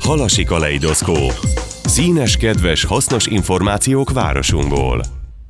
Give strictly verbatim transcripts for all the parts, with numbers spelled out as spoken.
Halasi kaleidoszkóp. Színes, kedves, hasznos információk városunkból.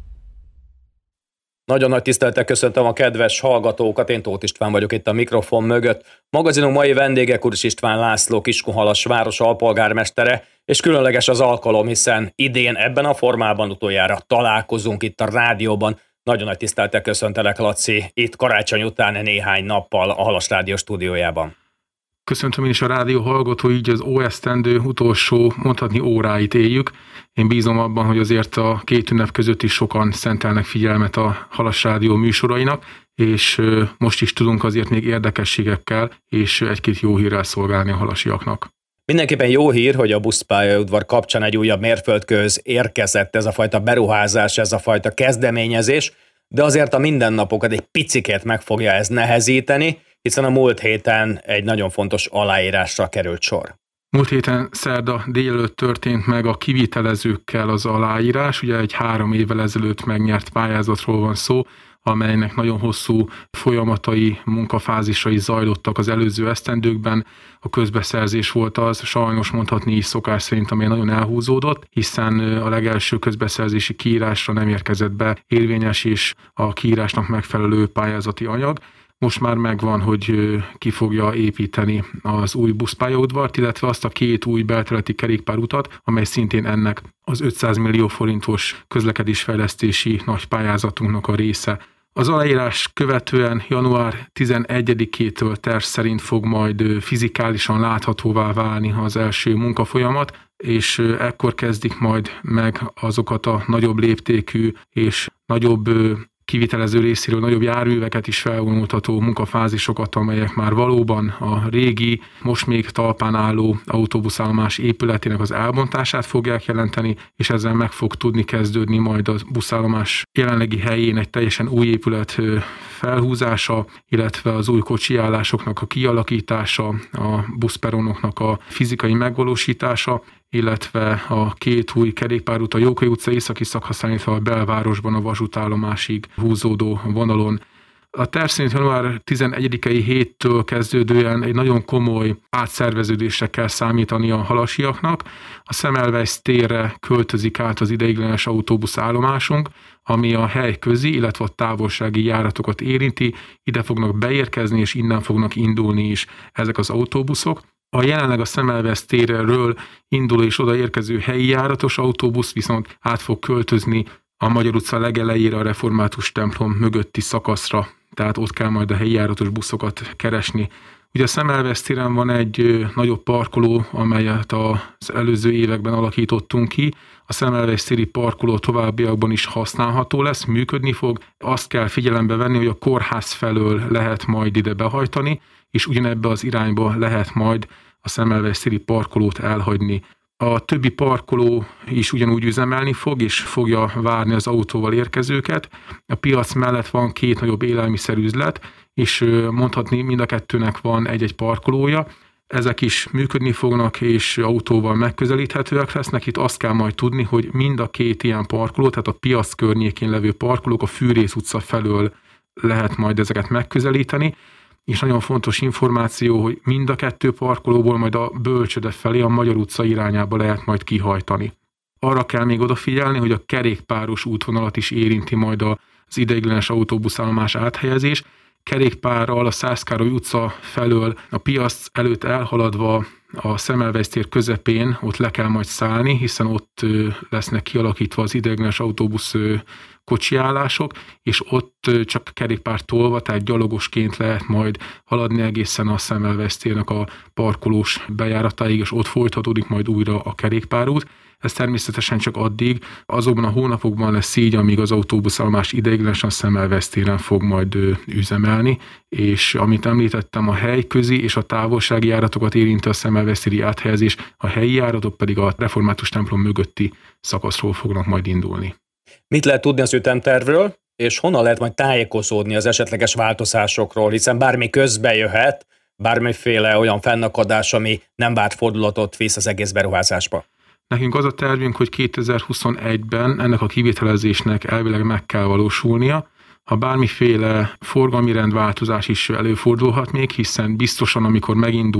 Nagyon nagy tisztelettel köszöntöm a kedves hallgatókat, én Tóth István vagyok itt a mikrofon mögött. Magazinunk mai vendége Kuris István László, Kiskunhalas város alpolgármestere, és különleges az alkalom, hiszen idén ebben a formában utoljára találkozunk itt a rádióban. Nagyon nagy tisztelettel köszöntelek, Laci, itt karácsony után néhány nappal a Halas Rádió stúdiójában. Köszöntöm én is a rádió hallgató, így az ó esztendő utolsó, mondhatni óráit éljük. Én bízom abban, hogy azért a két ünnep között is sokan szentelnek figyelmet a Halas Rádió műsorainak, és most is tudunk azért még érdekességekkel és egy-két jó hírrel szolgálni a halasiaknak. Mindenképpen jó hír, hogy a buszpályaudvar kapcsán egy újabb mérföldkőhöz érkezett ez a fajta beruházás, ez a fajta kezdeményezés, de azért a mindennapokat egy picikét meg fogja ez nehezíteni, hiszen a múlt héten egy nagyon fontos aláírásra került sor. Múlt héten szerda délelőtt történt meg a kivitelezőkkel az aláírás, ugye egy három évvel ezelőtt megnyert pályázatról van szó, amelynek nagyon hosszú folyamatai, munkafázisai zajlottak az előző esztendőkben. A közbeszerzés volt az, sajnos mondhatni is szokás szerint, amely nagyon elhúzódott, hiszen a legelső közbeszerzési kiírásra nem érkezett be érvényes és a kiírásnak megfelelő pályázati anyag. Most már megvan, hogy ki fogja építeni az új buszpályaudvart, illetve azt a két új belterületi kerékpárutat, amely szintén ennek az ötszáz millió forintos közlekedésfejlesztési nagy pályázatunknak a része. Az aláírás követően január tizenegyedikétől terv szerint fog majd fizikálisan láthatóvá válni az első munkafolyamat, és ekkor kezdik majd meg azokat a nagyobb léptékű és nagyobb kivitelező részéről nagyobb járműveket is felvonultató munkafázisokat, amelyek már valóban a régi, most még talpán álló autóbuszállomás épületének az elbontását fogják jelenteni, és ezzel meg fog tudni kezdődni majd a buszállomás jelenlegi helyén egy teljesen új épület felhúzása, illetve az új kocsiállásoknak a kialakítása, a buszperonoknak a fizikai megvalósítása, illetve a két új kerékpárút a Jókai utca északi szakaszán, illetve a belvárosban a vasútállomásig húzódó vonalon. A terv szerint január tizenegyedikei héttől kezdődően egy nagyon komoly átszerveződésre kell számítani a halasiaknak. A Semmelweis térre költözik át az ideiglenes autóbuszállomásunk, ami a helyközi, illetve a távolsági járatokat érinti. Ide fognak beérkezni, és innen fognak indulni is ezek az autóbuszok. A jelenleg a Semmelweis térről induló és odaérkező helyi járatos autóbusz viszont át fog költözni a Magyar utca legelejére a Református templom mögötti szakaszra, tehát ott kell majd a helyi járatos buszokat keresni. Ugye a Semmelweis téren van egy nagyobb parkoló, amelyet az előző években alakítottunk ki. A Semmelweis téri parkoló továbbiakban is használható lesz, működni fog. Azt kell figyelembe venni, hogy a kórház felől lehet majd ide behajtani, és ugyanebbe az irányba lehet majd a Semmelweis téri parkolót elhagyni. A többi parkoló is ugyanúgy üzemelni fog, és fogja várni az autóval érkezőket. A piac mellett van két nagyobb élelmiszerüzlet, és mondhatni mind a kettőnek van egy-egy parkolója. Ezek is működni fognak, és autóval megközelíthetőek lesznek. Itt azt kell majd tudni, hogy mind a két ilyen parkoló, tehát a piac környékén levő parkolók a Fűrész utca felől lehet majd ezeket megközelíteni. És nagyon fontos információ, hogy mind a kettő parkolóból majd a Bölcsöde felé, a Magyar utca irányába lehet majd kihajtani. Arra kell még odafigyelni, hogy a kerékpáros útvonalat is érinti majd az ideiglenes autóbuszállomás áthelyezés. Kerékpárral a Szász-Károly utca felől a piac előtt elhaladva a Semmelweis tér közepén ott le kell majd szállni, hiszen ott lesznek kialakítva az ideiglenes autóbusz kocsiállások, és ott csak kerékpárt tolva, tehát gyalogosként lehet majd haladni egészen a Semmelweis térnek a parkolós bejáratáig, és ott folytatódik majd újra a kerékpárút. Ez természetesen csak addig, azokban a hónapokban lesz így, amíg az autóbuszállomás ideiglenesen a Semmelweis téren fog majd üzemelni, és amit említettem, a helyközi és a távolsági járatokat érinti a Semmelweis téri áthelyezés, a helyi járatok pedig a Református templom mögötti szakaszról fognak majd indulni. Mit lehet tudni az ütemtervről, és honnan lehet majd tájékozódni az esetleges változásokról, hiszen bármi közbe jöhet, bármiféle olyan fennakadás, ami nem várt fordulatot visz az egész beruházásba? Nekünk az a tervünk, hogy kétezer-huszonegyben ennek a kivitelezésnek elvileg meg kell valósulnia. Ha bármiféle forgalmi rendváltozás is előfordulhat még, hiszen biztosan amikor megindul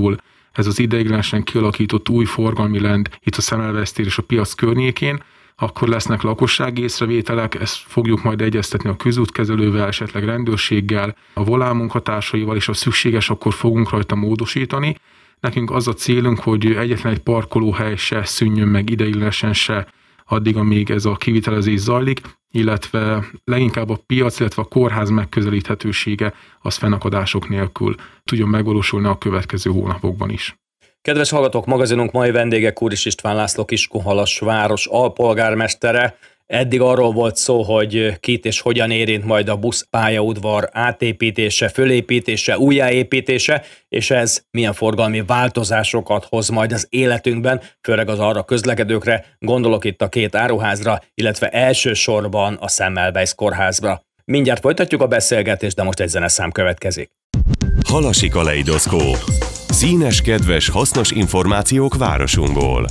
ez az ideiglenesen kialakított új forgalmi lend itt a Semmelweis tér és a piac környékén, akkor lesznek lakossági észrevételek, ezt fogjuk majd egyeztetni a közútkezelővel, esetleg rendőrséggel, a volán munkatársaival, és ha szükséges, akkor fogunk rajta módosítani. Nekünk az a célunk, hogy egyetlen egy parkolóhely se szűnjön meg ideiglenesen se addig, amíg ez a kivitelezés zajlik, illetve leginkább a piac, illetve a kórház megközelíthetősége az fennakadások nélkül tudjon megvalósulni a következő hónapokban is. Kedves hallgatók, magazinunk mai vendége Kúris István László, Kiskunhalas város alpolgármestere. Eddig arról volt szó, hogy kit és hogyan érint majd a buszpályaudvar átépítése, fölépítése, újjáépítése, és ez milyen forgalmi változásokat hoz majd az életünkben, főleg az arra közlekedőkre, gondolok itt a két áruházra, illetve elsősorban a Semmelweis kórházra. Mindjárt folytatjuk a beszélgetést, de most egy zeneszám következik. Halasi kaleidoszkóp. Színes, kedves, hasznos információk városunkból.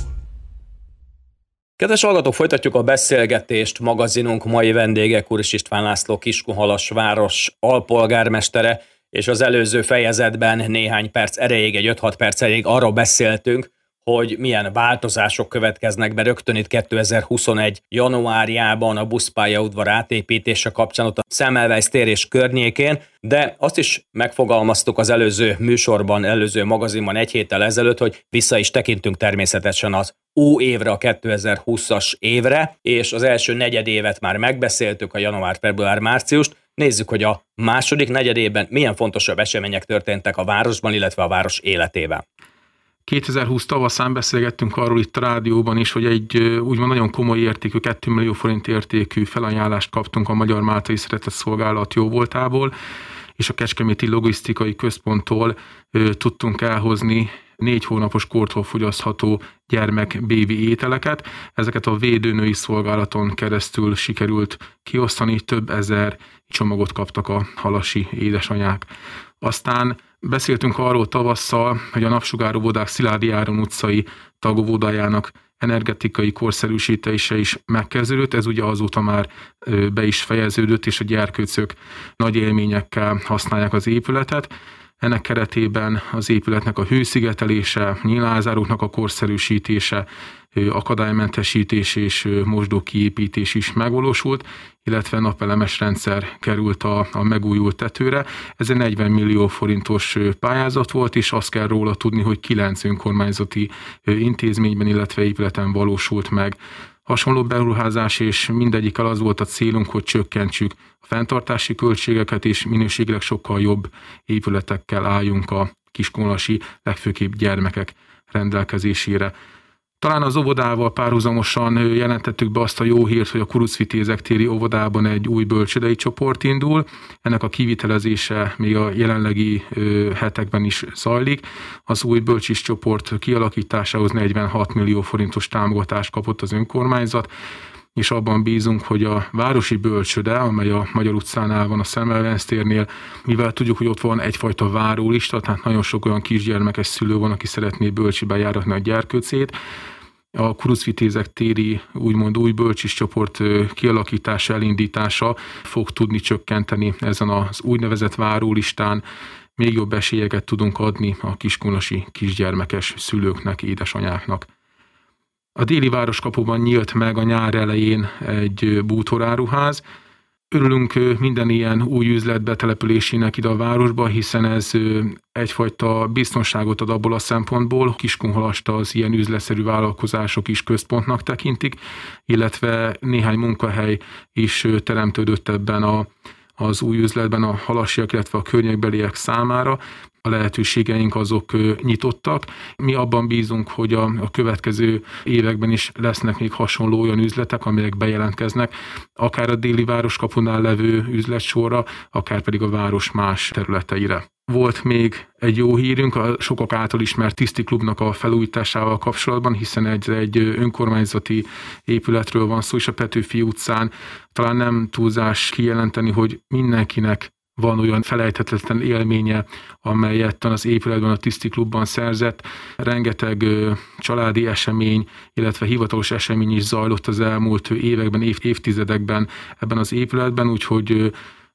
Kedves hallgatók, folytatjuk a beszélgetést. Magazinunk mai vendége Kúris István László, Kiskunhalas város alpolgármestere, és az előző fejezetben néhány perc erejéig, egy öt-hat perc erejéig arról beszéltünk, hogy milyen változások következnek be rögtön itt kétezer-huszonegy januárjában a buszpályaudvar átépítése kapcsán ott a Semmelweis tér és környékén, de azt is megfogalmaztuk az előző műsorban, előző magazinban egy héttel ezelőtt, hogy vissza is tekintünk természetesen az új évre, a kétezer-húszas évre, és az első negyedévet már megbeszéltük, a január, február, márciust. Nézzük, hogy a második negyedében milyen fontosabb események történtek a városban, illetve a város életében. kétezer-húsz tavaszán beszélgettünk arról itt a rádióban is, hogy egy úgymond nagyon komoly értékű, két millió forint értékű felajánlást kaptunk a Magyar Máltai Szeretett Szolgálat jóvoltából, és a Kecskeméti Logisztikai Központtól ö, tudtunk elhozni négy hónapos kortól fogyasztható gyermek bébi ételeket. Ezeket a védőnői szolgálaton keresztül sikerült kiosztani, több ezer csomagot kaptak a halasi édesanyák. Aztán beszéltünk arról tavasszal, hogy a Napsugár óvodák Szilágyi Áron utcai tagóvodájának energetikai korszerűsítése is megkezdődött. Ez ugye azóta már be is fejeződött, és a gyerkőcök nagy élményekkel használják az épületet. Ennek keretében az épületnek a hőszigetelése, nyílázároknak a korszerűsítése, akadálymentesítés és mosdó kiépítés is megvalósult, illetve napelemes rendszer került a, a megújult tetőre. Ez egy negyven millió forintos pályázat volt, és azt kell róla tudni, hogy kilenc önkormányzati intézményben, illetve épületen valósult meg hasonló beruházás, és mindegyikkel az volt a célunk, hogy csökkentsük a fenntartási költségeket, és minőségileg sokkal jobb épületekkel álljunk a kiskunhalasi, legfőképp gyermekek rendelkezésére. Talán az óvodával párhuzamosan jelentettük be azt a jó hírt, hogy a Kurucvitézek téri óvodában egy új bölcsődei csoport indul. Ennek a kivitelezése még a jelenlegi hetekben is zajlik. Az új bölcsis csoport kialakításához negyvenhat millió forintos támogatást kapott az önkormányzat, és abban bízunk, hogy a városi bölcsőde, amely a Magyar utcánál van a Semmelweis térnél, mivel tudjuk, hogy ott van egyfajta várólista, tehát nagyon sok olyan kisgyermekes szülő van, aki szeretné bölcsibe járatni a gyerkőcét. A Kurucvitézek téri úgymond új bölcsis csoport kialakítása, elindítása fog tudni csökkenteni ezen az úgynevezett várólistán. Még jobb esélyeket tudunk adni a kiskunhalasi kisgyermekes szülőknek, édesanyáknak. A déli városkapuban nyílt meg a nyár elején egy bútoráruház. Örülünk minden ilyen új üzlet betelepülésének ide a városba, hiszen ez egyfajta biztonságot ad abból a szempontból, Kiskunhalast az ilyen üzletszerű vállalkozások is központnak tekintik, illetve néhány munkahely is teremtődött ebben a, az új üzletben a halasiak, illetve a környékbeliek számára. A lehetőségeink azok nyitottak. Mi abban bízunk, hogy a, a következő években is lesznek még hasonló olyan üzletek, amelyek bejelentkeznek, akár a déli városkapunál levő üzletsorra, akár pedig a város más területeire. Volt még egy jó hírünk a sokak által ismert Tiszti Klubnak a felújításával kapcsolatban, hiszen egy, egy önkormányzati épületről van szó, és a Petőfi utcán talán nem túlzás kijelenteni, hogy mindenkinek van olyan felejthetetlen élménye, amelyet az épületben, a Tiszti Klubban szerzett. Rengeteg családi esemény, illetve hivatalos esemény is zajlott az elmúlt években, év, évtizedekben ebben az épületben, úgyhogy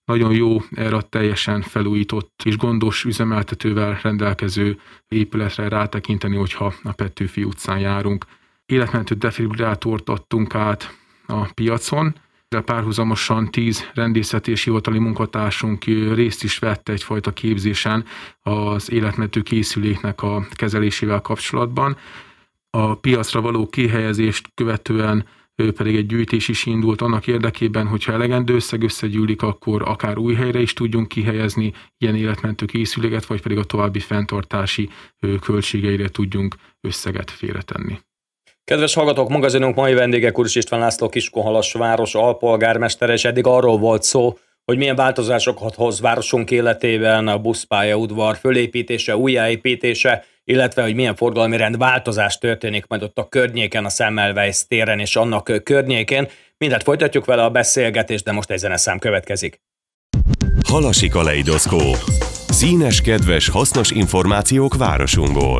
nagyon jó, erre a teljesen felújított és gondos üzemeltetővel rendelkező épületre rátekinteni, hogyha a Petőfi utcán járunk. Életmentő defibrillátort adtunk át a piacon, de párhuzamosan tíz rendészeti és hivatali munkatársunk részt is vett egyfajta képzésen az életmentő készüléknek a kezelésével kapcsolatban. A piacra való kihelyezést követően pedig egy gyűjtés is indult annak érdekében, hogyha elegendő összeg összegyűlik, akkor akár új helyre is tudjunk kihelyezni ilyen életmentő készüléket, vagy pedig a további fenntartási költségeire tudjunk összeget félretenni. Kedves hallgatók, magazinunk mai vendége Kuris István László, Kiskunhalas város alpolgármestere, és eddig arról volt szó, hogy milyen változásokat hoz városunk életében a buszpályaudvar fölépítése, újjáépítése, illetve hogy milyen forgalmi rendváltozás történik majd ott a környéken, a Semmelweis téren és annak környékén. Mindent folytatjuk vele a beszélgetést, de most egy zeneszám következik. Halasi kaleidoszkóp. Színes, kedves, hasznos információk városunkból.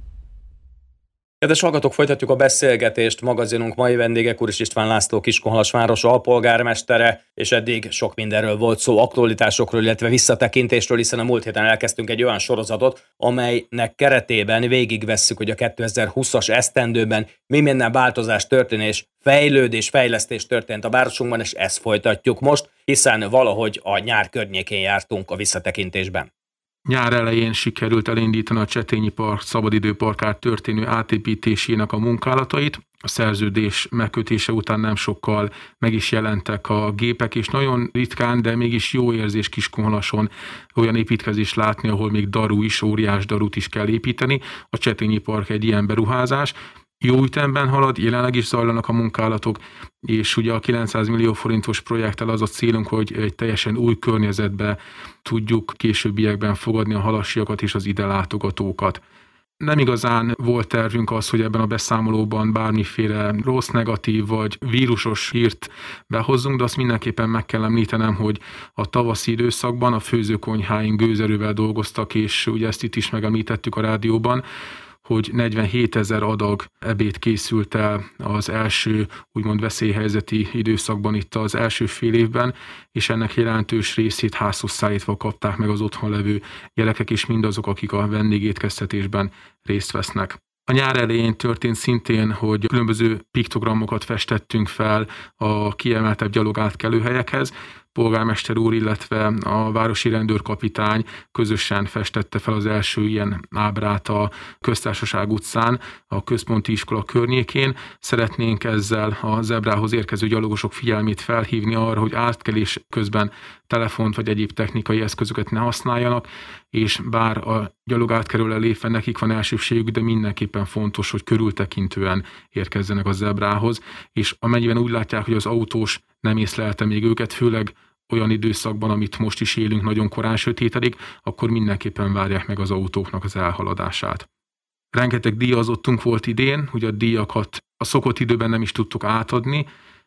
Kedves hallgatók, folytatjuk a beszélgetést. Magazinunk mai vendége Kuris István László, Kiskunhalas város alpolgármestere, és eddig sok mindenről volt szó, aktualitásokról, illetve visszatekintésről, hiszen a múlt héten elkezdtünk egy olyan sorozatot, amelynek keretében végigvesszük, hogy a kétezer-húszas esztendőben mi minden változás történés, fejlődés, fejlesztés történt a városunkban, és ezt folytatjuk most, hiszen valahogy a nyár környékén jártunk a visszatekintésben. Nyár elején sikerült elindítani a Csetényi Park szabadidőparkát történő átépítésének a munkálatait. A szerződés megkötése után nem sokkal meg is jelentek a gépek, és nagyon ritkán, de mégis jó érzés Kiskunhalason olyan építkezést látni, ahol még daru is, óriás darut is kell építeni. A Csetényi Park egy ilyen beruházás. Jó ütemben halad, jelenleg is zajlanak a munkálatok, és ugye a kilencszáz millió forintos projekttel az a célunk, hogy egy teljesen új környezetbe tudjuk későbbiekben fogadni a halasiakat és az ide látogatókat. Nem igazán volt tervünk az, hogy ebben a beszámolóban bármiféle rossz, negatív vagy vírusos hírt behozzunk, de azt mindenképpen meg kell említenem, hogy a tavaszi időszakban a főzőkonyháink gőzerővel dolgoztak, és ugye ezt itt is megemlítettük a rádióban, hogy negyvenhétezer adag ebéd készült el az első úgymond veszélyhelyzeti időszakban itt az első fél évben, és ennek jelentős részét házhoz szállítva kapták meg az otthon levő gyerekek és mindazok, akik a vendégétkeztetésben részt vesznek. A nyár elején történt szintén, hogy különböző piktogramokat festettünk fel a kiemeltebb gyalogátkelőhelyekhez. Polgármester úr, illetve a városi rendőrkapitány közösen festette fel az első ilyen ábrát a Köztársaság utcán, a központi iskola környékén. Szeretnénk ezzel a zebrához érkező gyalogosok figyelmét felhívni arra, hogy átkelés közben telefont vagy egyéb technikai eszközöket ne használjanak, és bár a gyalogátkerülre lépve nekik van elsőbségük, de mindenképpen fontos, hogy körültekintően érkezzenek a zebrához, és amennyiben úgy látják, hogy az autós nem észlelte még őket, főleg olyan időszakban, amit most is élünk, nagyon korán sötétedik, akkor mindenképpen várják meg az autóknak az elhaladását. Rengeteg díjazottunk volt idén, hogy a díjakat a szokott időben nem is tudtuk átadni,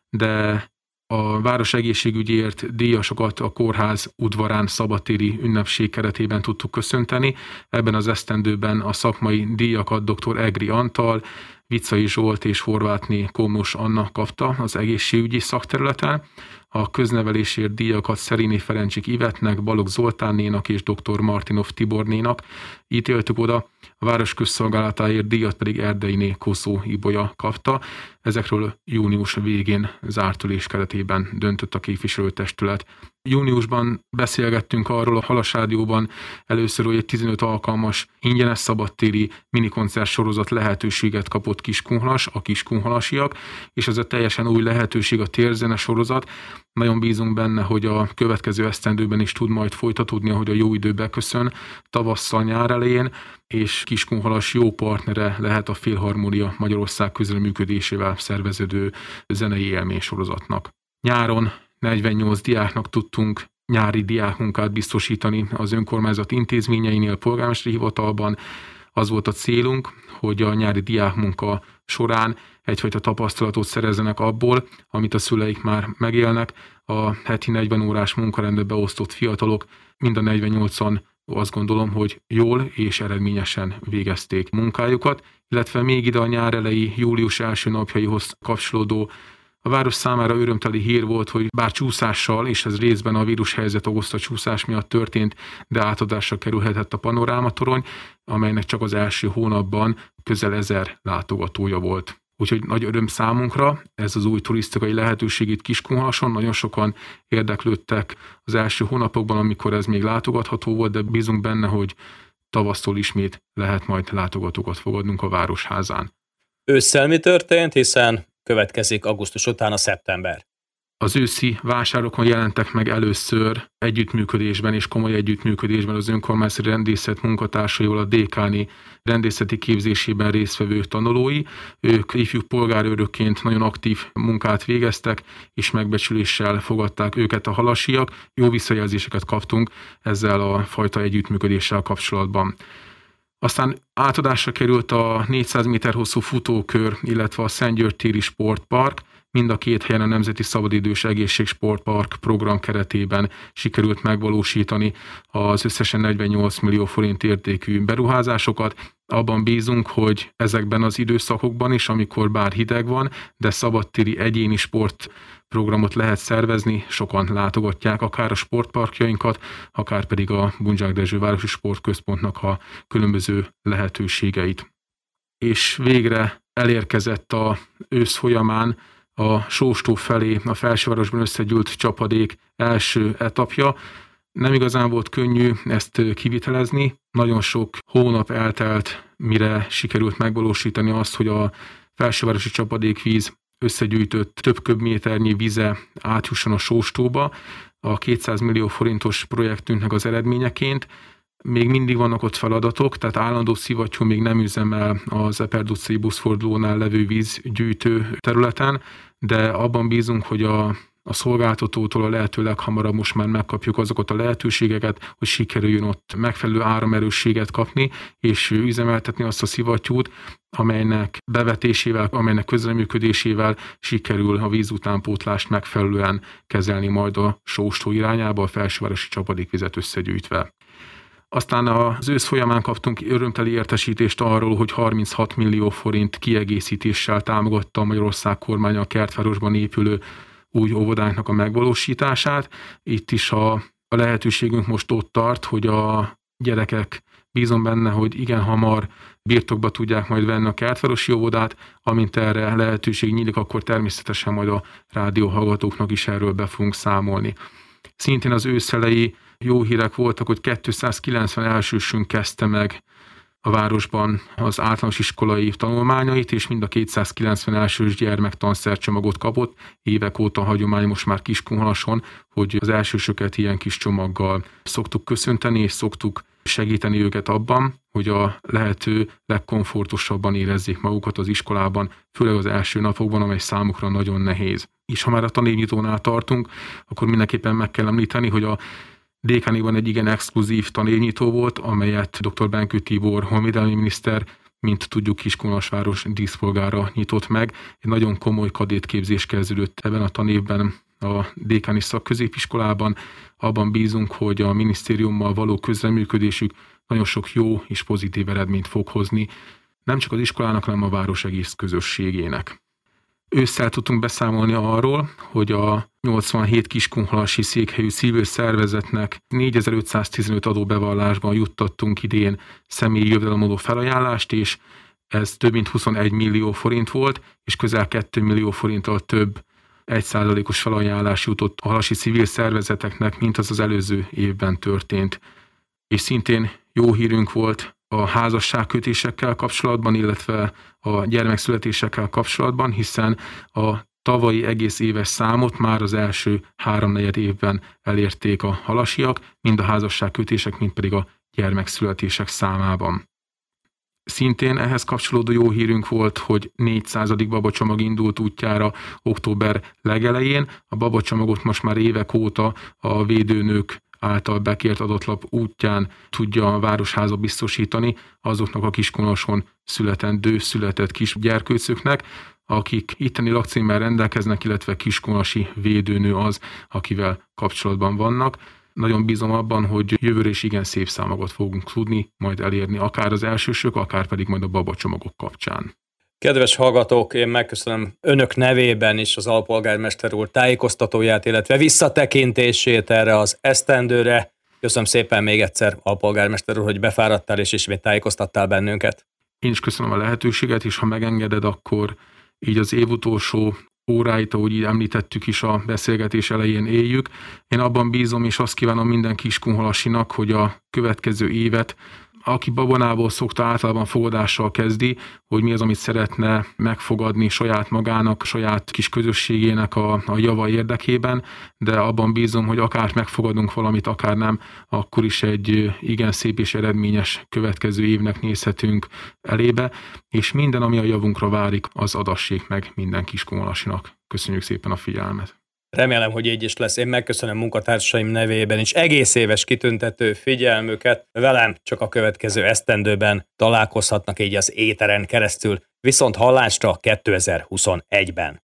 de a város egészségügyért díjasokat a kórház udvarán szabadtéri ünnepség keretében tudtuk köszönteni. Ebben az esztendőben a szakmai díjakat dr. Egri Antal, Viczai Zsolt és Horvátné Komlós Anna kapta az egészségügyi szakterületen. A köznevelésért díjakat Szeriné Ferencsik Ivetnek, Balogh Zoltánnénak és dr. Martinov Tibornénak ítéltük oda, a város közszolgálatáért díjat pedig Erdeiné Koszó Ibolya kapta. Ezekről június végén zárt ülés keretében döntött a képviselőtestület. Júniusban beszélgettünk arról a Halas Rádióban először, hogy egy tizenöt alkalmas ingyenes szabadtéri minikoncert sorozat lehetőséget kapott Kiskunhalas, a kiskunhalasiak, és ez a teljesen új lehetőség, a térzene sorozat. Nagyon bízunk benne, hogy a következő esztendőben is tud majd folytatódni, ahogy a jó idő beköszön, tavasszal, nyár elején, és Kiskunhalas jó partnere lehet a Filharmónia Magyarország közreműködésével szerveződő zenei élménysorozatnak. Nyáron negyvennyolc diáknak tudtunk nyári diákmunkát biztosítani az önkormányzat intézményeinél, polgármesteri hivatalban. Az volt a célunk, hogy a nyári diákmunka során egyfajta tapasztalatot szerezzenek abból, amit a szüleik már megélnek. A heti negyven órás munkarendbe beosztott fiatalok, mind a negyvennyolcan azt gondolom, hogy jól és eredményesen végezték munkájukat, illetve még ide a nyár elejé július első napjaihoz kapcsolódó A város számára örömteli hír volt, hogy bár csúszással, és ez részben a vírushelyzet okozta csúszás miatt történt, de átadásra kerülhetett a panorámatorony, amelynek csak az első hónapban közel ezer látogatója volt. Úgyhogy nagy öröm számunkra ez az új turisztikai lehetőség itt Kiskunhalason. Nagyon sokan érdeklődtek az első hónapokban, amikor ez még látogatható volt, de bízunk benne, hogy tavasztól ismét lehet majd látogatókat fogadnunk a Városházán. Ősszel mi történt, hiszen következik augusztus után a szeptember? Az őszi vásárokon jelentek meg először együttműködésben és komoly együttműködésben az önkormányzati rendészet munkatársaival a dé ká en i rendészeti képzésében résztvevő tanulói. Ők ifjú polgárőrökként nagyon aktív munkát végeztek, és megbecsüléssel fogadták őket a halasiak. Jó visszajelzéseket kaptunk ezzel a fajta együttműködéssel kapcsolatban. Aztán átadásra került a négyszáz méter hosszú futókör, illetve a Szentgyörgy téri sportpark. Mind a két helyen a Nemzeti Szabadidős Egészségsportpark program keretében sikerült megvalósítani az összesen negyvennyolc millió forint értékű beruházásokat. Abban bízunk, hogy ezekben az időszakokban is, amikor bár hideg van, de szabadtéri egyéni sportprogramot lehet szervezni, sokan látogatják akár a sportparkjainkat, akár pedig a Bundzsák Dezső Városi Sportközpontnak a különböző lehetőségeit. És végre elérkezett az ősz folyamán a Sóstó felé a Felsővárosban összegyűlt csapadék első etapja. Nem igazán volt könnyű ezt kivitelezni. Nagyon sok hónap eltelt, mire sikerült megvalósítani azt, hogy a felsővárosi csapadékvíz összegyűjtött több köbméternyi vize átjusson a Sóstóba. A kétszáz millió forintos projektünknek az eredményeként még mindig vannak ott feladatok, tehát állandó szivattyú még nem üzemel az Eperd utcai buszfordulónál levő vízgyűjtő területen, de abban bízunk, hogy a, a szolgáltatótól a lehető leghamarabb most már megkapjuk azokat a lehetőségeket, hogy sikerüljön ott megfelelő áramerősséget kapni, és üzemeltetni azt a szivattyút, amelynek bevetésével, amelynek közreműködésével sikerül a vízutánpótlást megfelelően kezelni majd a Sóstó irányába, a felsővárosi csapadékvizet összegyűjtve. Aztán az ősz folyamán kaptunk örömteli értesítést arról, hogy harminchat millió forint kiegészítéssel támogatta a Magyarország kormánya a Kertvárosban épülő új óvodánknak a megvalósítását. Itt is a, a lehetőségünk most ott tart, hogy a gyerekek, bízom benne, hogy igen hamar birtokba tudják majd venni a kertvárosi óvodát, amint erre lehetőség nyílik, akkor természetesen majd a rádióhallgatóknak is erről be fogunk számolni. Szintén az őszelei jó hírek voltak, hogy kétszázkilencven elsősünk kezdte meg a városban az általános iskolai tanulmányait, és mind a kétszázkilencven elsős gyermek tanszercsomagot kapott. Évek óta hagyomány most már Kiskunhalason, hogy az elsősöket ilyen kis csomaggal szoktuk köszönteni, és szoktuk segíteni őket abban, hogy a lehető legkomfortosabban érezzék magukat az iskolában, főleg az első napokban, amely számukra nagyon nehéz. És ha már a tanévnyitónál tartunk, akkor mindenképpen meg kell említeni, hogy a dé ká en i-ban egy igen exkluzív tanévnyitó volt, amelyet dr. Benkő Tibor honvédelmi miniszter, mint tudjuk, Kiskunhalasváros díszpolgára nyitott meg. Egy nagyon komoly kadétképzés kezdődött ebben a tanévben a dé ká en i szakközépiskolában. Abban bízunk, hogy a minisztériummal való közreműködésük nagyon sok jó és pozitív eredményt fog hozni, nem csak az iskolának, hanem a város egész közösségének. Ősszel tudtunk beszámolni arról, hogy a nyolcvanhét kiskunhalasi székhelyű civil szervezetnek négyezer-ötszáztizenöt adóbevallásban juttattunk idén személyi jövedelemadó felajánlást, és ez több mint huszonegy millió forint volt, és közel két millió forinttal több egy százalékos felajánlás jutott a halasi civil szervezeteknek, mint az az előző évben történt. És szintén jó hírünk volt a házasságkötésekkel kapcsolatban, illetve a gyermekszületésekkel kapcsolatban, hiszen a tavalyi egész éves számot már az első háromnegyed évben elérték a halasiak, mind a házasságkötések, mind pedig a gyermekszületések számában. Szintén ehhez kapcsolódó jó hírünk volt, hogy négyszázadik babacsomag indult útjára október legelején. A babacsomagot most már évek óta a védőnők által bekért adatlap útján tudja a Városháza biztosítani azoknak a Kiskunhalason születendő, született kis gyerkőcöknek, akik itteni lakcímmel rendelkeznek, illetve kiskunhalasi védőnő az, akivel kapcsolatban vannak. Nagyon bízom abban, hogy jövőre is igen szép számokat fogunk tudni majd elérni, akár az elsősök, akár pedig majd a babacsomagok kapcsán. Kedves hallgatók, én megköszönöm önök nevében is az alpolgármester úr tájékoztatóját, illetve visszatekintését erre az esztendőre. Köszönöm szépen még egyszer, alpolgármester úr, hogy befáradtál és ismét tájékoztattál bennünket. Én is köszönöm a lehetőséget, és ha megengeded, akkor így az év utolsó óráit, ahogy így említettük is a beszélgetés elején éljük. Én abban bízom, és azt kívánom minden kiskunhalasinak, hogy a következő évet, aki babonából szokta, általában fogadással kezdi, hogy mi az, amit szeretne megfogadni saját magának, saját kis közösségének a, a java érdekében, de abban bízom, hogy akár megfogadunk valamit, akár nem, akkor is egy igen szép és eredményes következő évnek nézhetünk elébe, és minden, ami a javunkra várik, az adassék meg minden kiskunhalasinak. Köszönjük szépen a figyelmet! Remélem, hogy így is lesz. Én megköszönöm munkatársaim nevében is egész éves kitüntető figyelmüket. Velem csak a következő esztendőben találkozhatnak így az éteren keresztül. Viszont hallásra kétezer-huszonegyben.